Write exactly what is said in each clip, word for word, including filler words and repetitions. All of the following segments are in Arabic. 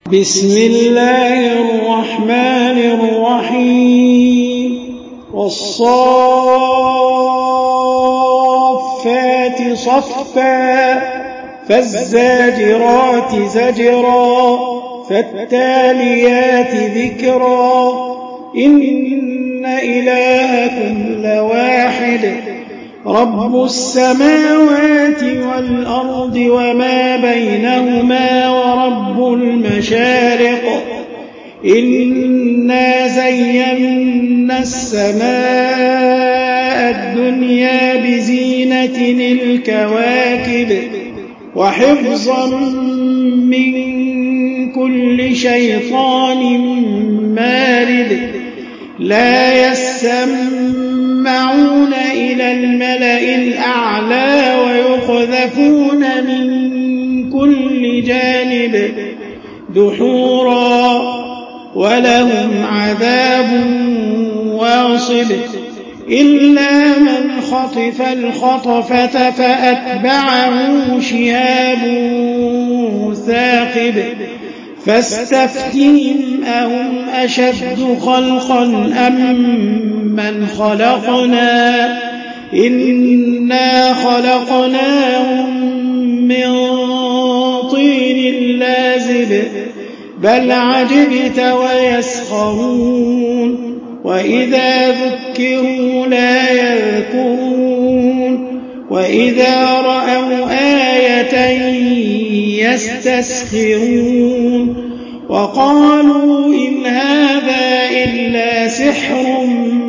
بسم الله الرحمن الرحيم والصافات صفا فالزاجرات زجرا فالتاليات ذكرا إن إلهكم لواحد رب السماوات والأرض وما بينهما ورب المشارق إنا زينا السماء الدنيا بزينة الكواكب وحفظا من كل شيطان مارد لا يسمعون إلى الملأ الأعلى ويقذفون من كل جانب دحورا ولهم عذاب واصب إلا من خطف الخطفة فأتبعه شهاب ثاقب فاستفتهم أهم أشد خلقا أم من خلقنا إنا خلقناهم من طين لازب بل عجبت ويسخرون وإذا ذكروا لا يذكرون وإذا رأوا آية يستسخرون وقالوا إن هذا إلا سحر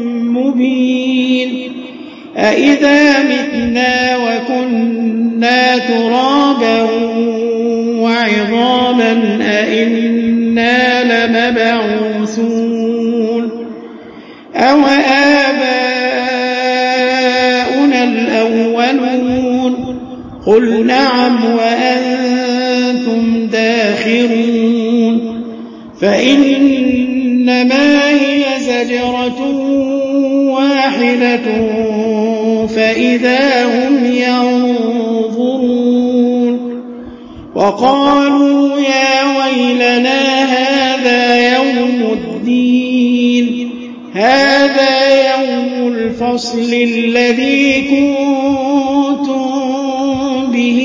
مبين أإذا متنا وكنا ترابا وعظاما أإنا لمبعوثون أو آباؤنا الأولون قل نعم وأنتم داخرون فإنما هي زجرة واحدة فإذا هم ينظرون وقالوا يا ويلنا هذا يوم الدين هذا يوم الفصل الذي كنتم به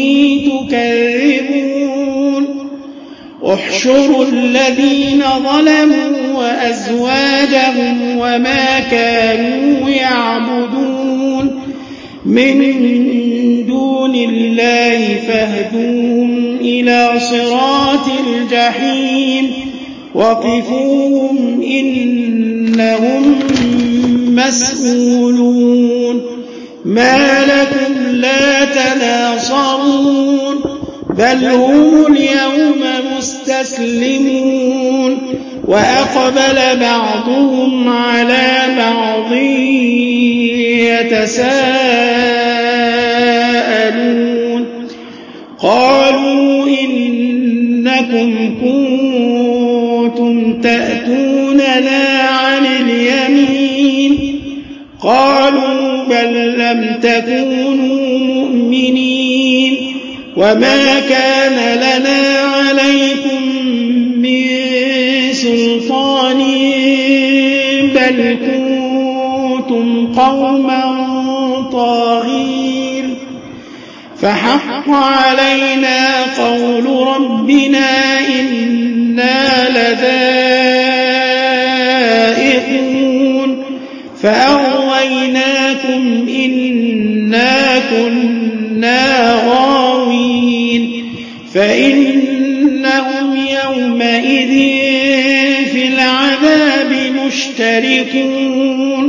تكذبون احشروا الذين ظلموا وأزواجهم وما كانوا يعبدون من دون الله فاهدوهم إلى صراط الجحيم وقفوهم إنهم مسؤولون ما لكم لا تناصرون بل هم اليوم مستسلمون وأقبل بعضهم على بعض يتساءلون قالوا إنكم كنتم تأتوننا عن اليمين قالوا بل لم تكونوا مؤمنين وما كان لنا عليكم من سلطان بل كنتم قوما طاغين فحق علينا قول ربنا إنا لذائقون فأغويناكم إنا كنا غاوين فإنهم يومئذ في العذاب مشتركون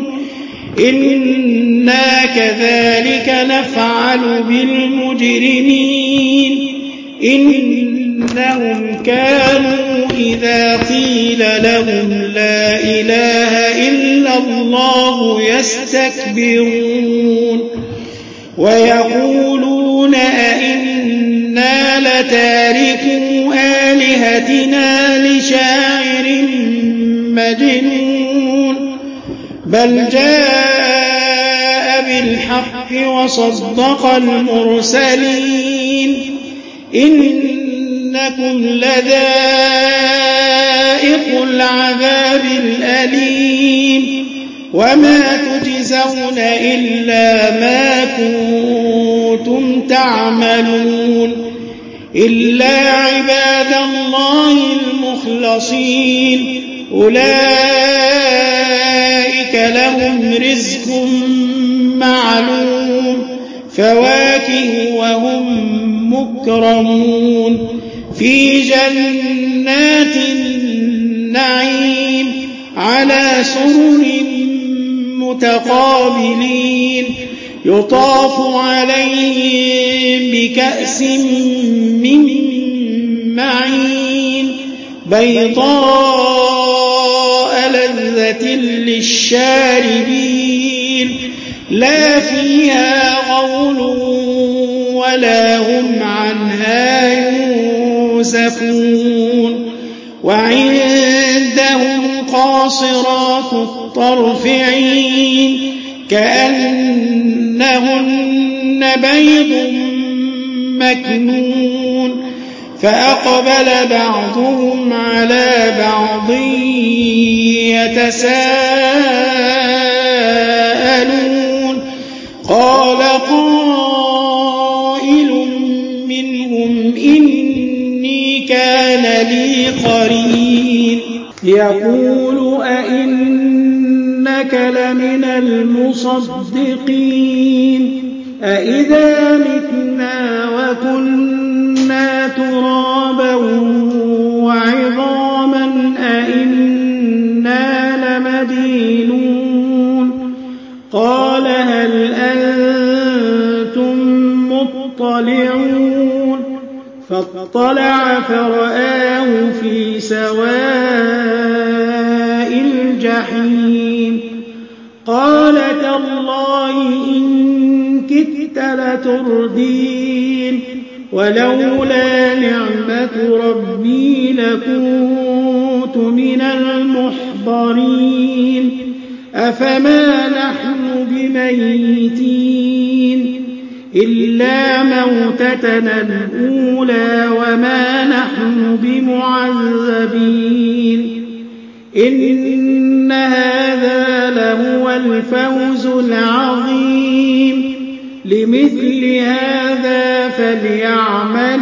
إنا كذلك نفعل بالمجرمين إنهم كانوا إذا قيل لهم لا إله إلا الله يستكبرون ويقولون أئنا لتاركو آلهتنا لشاعر مجنون بل جاء بالحق وصدق المرسلين إنكم لذائقون العذاب الأليم وما تجزون إلا ما كنتم تعملون إلا عباد الله المخلصين أولئك لهم رزق معلوم فواكه وهم مكرمون في جنات النعيم على سرر متقابلين يطاف عليهم بكأس من معين بيضاء لذة للشاربين لا فيها غول ولا هم عنها ينزفون وعندهم قاصرات الطرف عين كأنهن بيض مكنون فأقبل بعضهم على بعض يتساءلون قال قائل منهم إني كان لي قرين يقول أئنك لمن المصدقين أئذا متنا وكنا ترابا وعظاما أئنا لمدينون قال هل أنتم مطلعون فاطلع فرآه في سواء الجحيم قال تالله إن كدت لتردين ولولا نعمة ربي لكنت من المحضرين أفما نحن بميتين إلا موتتنا الأولى وما نحن بمعذبين إن هذا لهو الفوز العظيم لمثل هذا فليعمل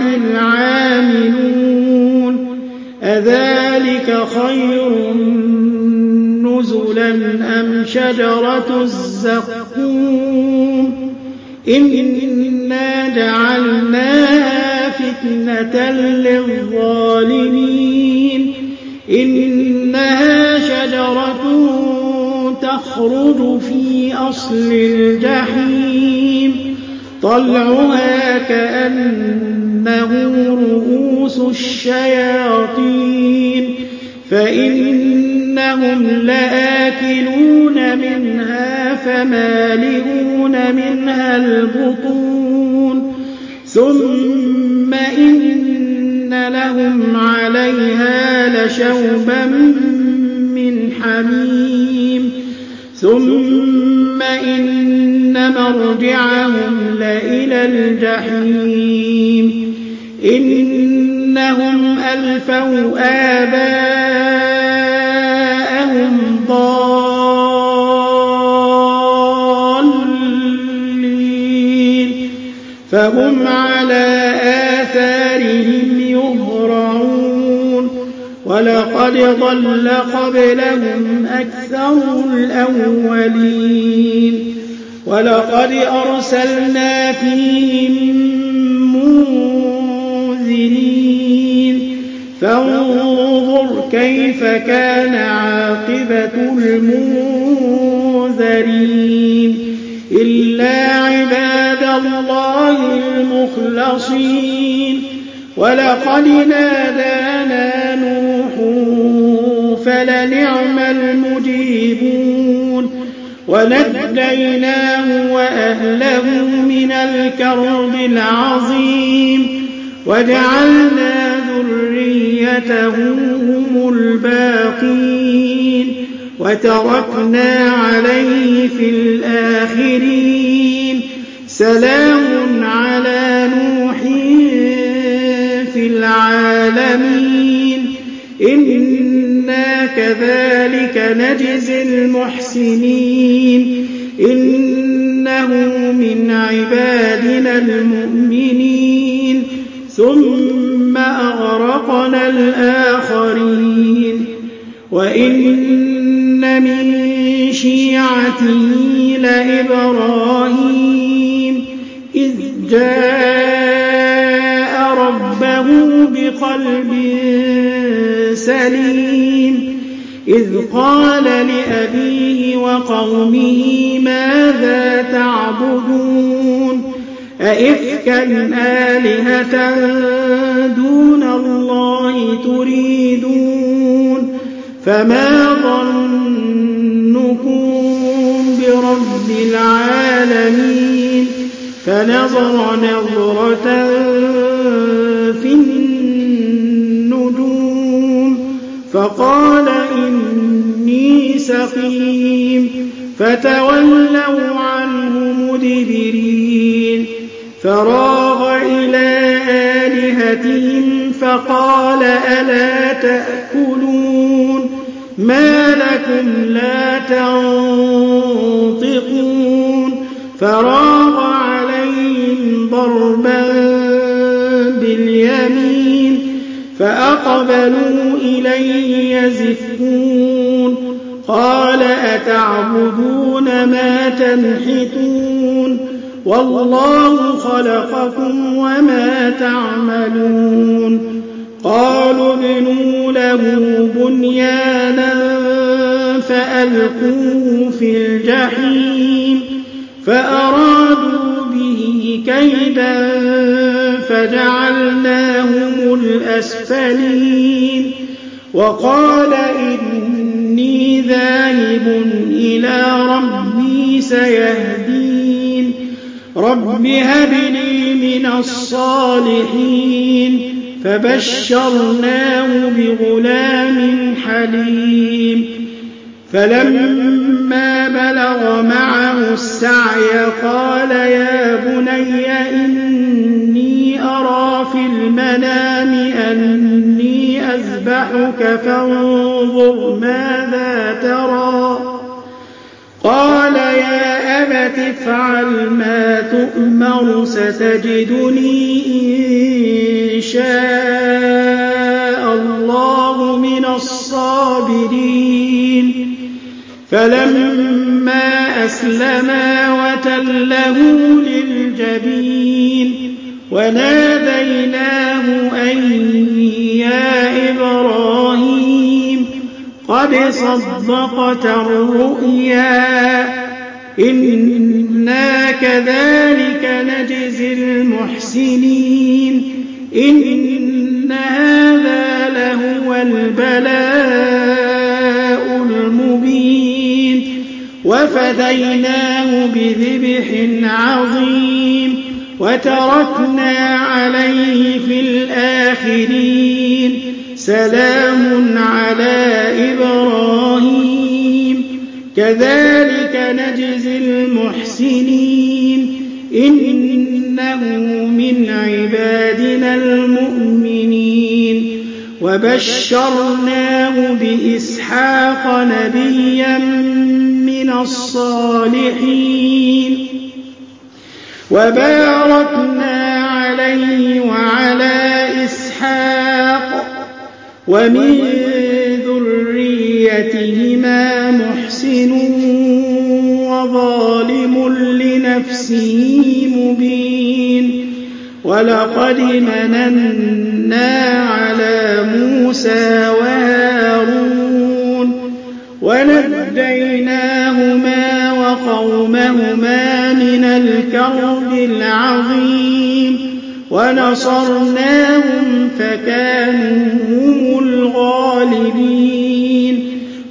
العاملون أذلك خير نزلا أم شجرة الزقوم إنا جعلناها فتنة للظالمين إنها شجرة تخرج في أصل الجحيم طلعها كأنه رؤوس الشياطين فإنهم لآكلون منها فمالئون منها البطون ثم إن لهم عليها لشوبا من حميم ثم إن مرجعهم لإلى الجحيم إنهم ألفوا آباءهم ضالين فهم على آثارهم يهرعون ولقد ضل قبلهم أكثر الأولين ولقد أرسلنا فيهم منذرين فانظر كيف كان عاقبة المنذرين إلا عباد الله المخلصين ولقد نادانا نوح فلنعم المجيبون ونجيناه وأهله من الكرب العظيم وجعلنا ذريته هم الباقين وتركنا عليه في الآخرين سلام على نوح في العالمين إنا كذلك نجزي المحسنين إنه من عبادنا المؤمنين ثم أغرقنا الآخرين وإن من شيعته لإبراهيم إذ جاء ربه بقلب سليم إذ قال لأبيه وقومه ماذا تعبدون أئفكا آلهة دون الله تريدون فما ظنكم برب العالمين فنظر نظرة في النجوم فقال إني سقيم فتولوا عنه مدبرين فراغ إلى آلهتهم فقال ألا تأكلون ما لكم لا تنطقون فراغ عليهم ضربا باليمين فأقبلوا إليه يزفون قال أتعبدون ما تنحتون والله خلقكم وما تعملون قالوا ابنوا له بنيانا فألقوه في الجحيم فأرادوا به كيدا فجعلناهم الأسفلين وقال إني ذاهب إلى ربي سيهدين رب هب لي من الصالحين فبشرناه بغلام حليم فلما بلغ معه السعي قال يا بني إني أرى في المنام أني أذبحك فانظر ماذا ترى قال يا أبت افعل ما تؤمر ستجدني إن شاء الله من الصابرين فلما أسلما وتله للجبين وناديناه أن يا إبراهيم قد صدقت الرؤيا إنا كذلك نجزي المحسنين إن هذا لهو البلاء المبين وفديناه بذبح عظيم وتركنا عليه في الآخرين سلام على إبراهيم كذلك نجزي المحسنين إنه من عبادنا المؤمنين وبشرناه بإسحاق نبيا من الصالحين وباركنا عليه وعلى إسحاق ومن ذريتهما محسن وظالم لنفسه مبين ولقد مننا على موسى وهارون ونجيناهما وقومهما من الكرب العظيم ونصرناهم فكانوا هم الغالبين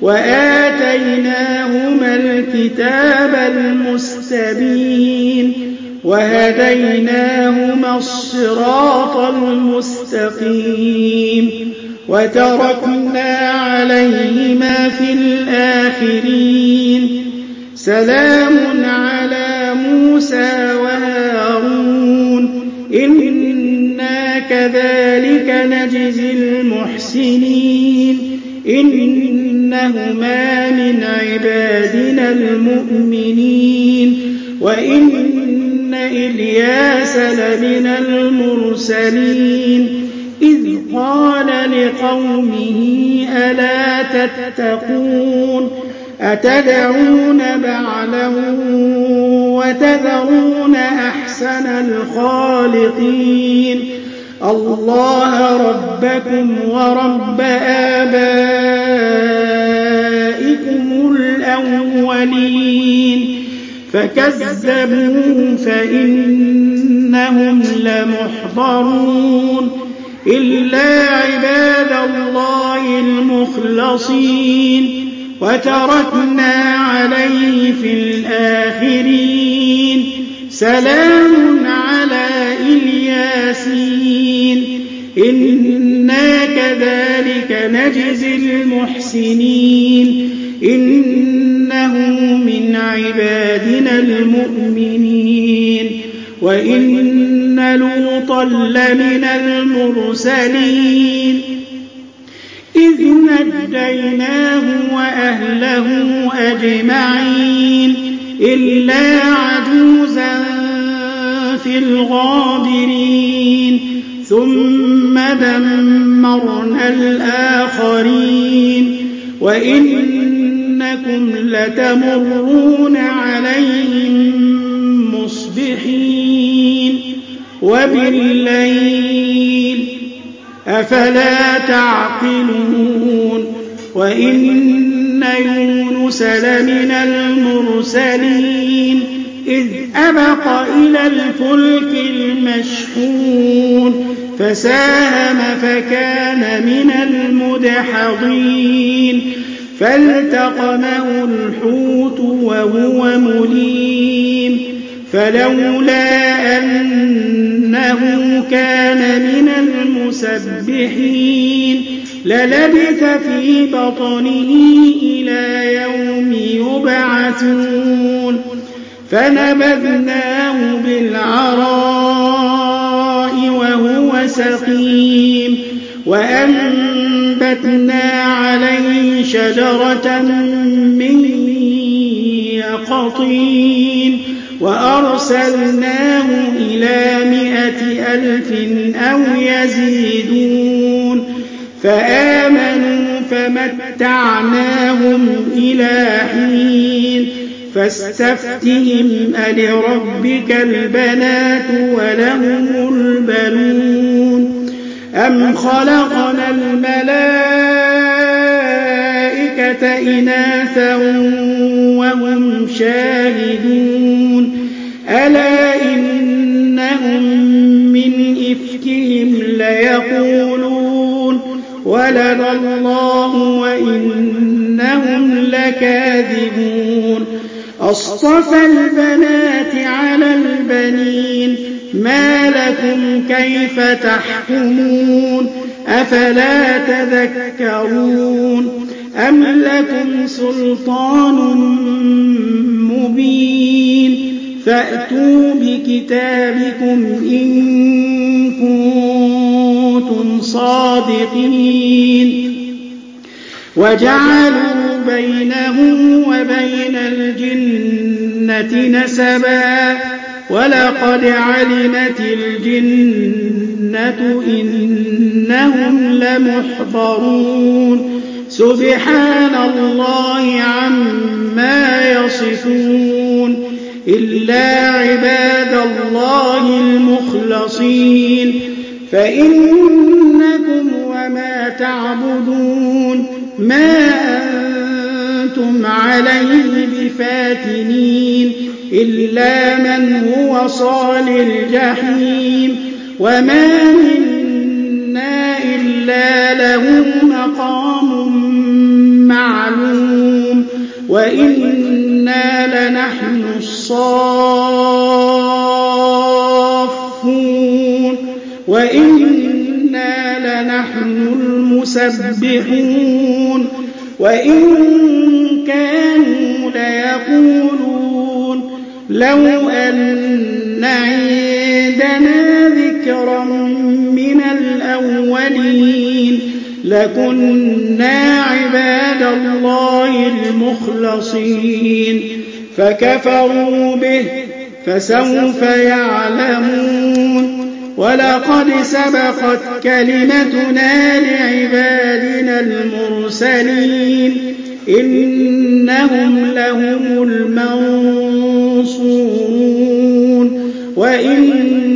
وآتيناهما الكتاب المستبين وهديناهما الصراط المستقيم وتركنا عليهما في الآخرين سلام على موسى وهارون إنا كذلك نجزي المحسنين إنهما من عبادنا المؤمنين وإن إلياس لمن المرسلين إذ قال لقومه ألا تتقون أتدعون بعلا وتذرون أحسن الخالقين الله ربكم ورب آبائكم الأولين فكذبوه فإنهم لمحضرون إلا عباد الله المخلصين وتركنا عليه في الآخرين سلام على الياسين إنا كذلك نجزي المحسنين إنه من عبادنا المؤمنين وإن لوطا لمن المرسلين إذ نجيناه وأهله أجمعين إلا عجوزا في الغابرين ثم دمرنا الآخرين وإنكم لتمرون عليهم مصبحين وبالليل أفلا تعقلون وإن يونس لمن المرسلين إذ أبق إلى الفلك المشحون فساهم فكان من المدحضين فالتقمه الحوت وهو مليم فلولا أنه كان من المسبحين للبث في بطنه إلى يوم يبعثون فنبذناه بالعراء وهو سقيم وأنبتنا عليه شجرة من يقطين وأرسلناه إلى مائة ألف أو يزيدون فآمنوا فمتعناهم إلى حين فاستفتهم ألربك البنات ولهم البنون أم خلقنا الملائكة إناثا وهم شاهدون ألا إنهم من إفكهم ليقولون ولد الله وإنهم لكاذبون أصطفى البنات على البنين ما لكم كيف تحكمون أفلا تذكرون أم لكم سلطان مبين فأتوا بكتابكم إن كنتم صادقين وجعلوا بينه وبين الجنة نسبا ولقد علمت الجنة إنهم لمحضرون سبحان الله عما يصفون إلا عباد الله المخلصين فإنكم وما تعبدون ما أنتم عليه بفاتنين إلا من هو صال الجحيم وما منا إلا له مقام معلوم وإنا لنحن الصافون وإنا لنحن المسبحون وإن كانوا ليقولون لو أن عندنا ذكرا من الأولين لكنا عباد الله المخلصين فكفروا به فسوف يعلمون ولقد سبقت كلمتنا لعبادنا المرسلين إنهم لهم المنصورون وإن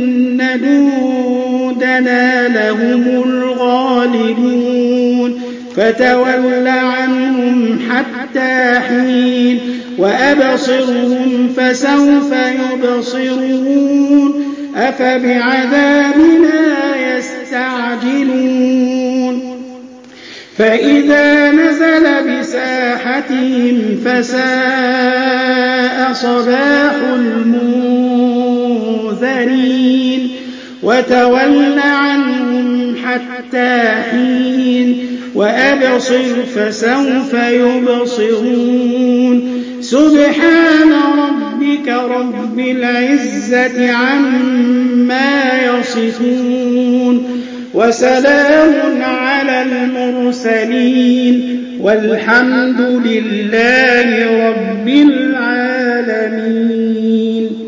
جندنا لهم الغالبون فتول عنهم حتى حين وأبصرهم فسوف يبصرون أفبعذابنا يستعجلون فإذا نزل بساحتهم فساء صباح المنذرين وتول عنهم حتى حين وأبصر فسوف يبصرون سبحان ربك رب العزة عما يصفون وسلام على المرسلين والحمد لله رب العالمين.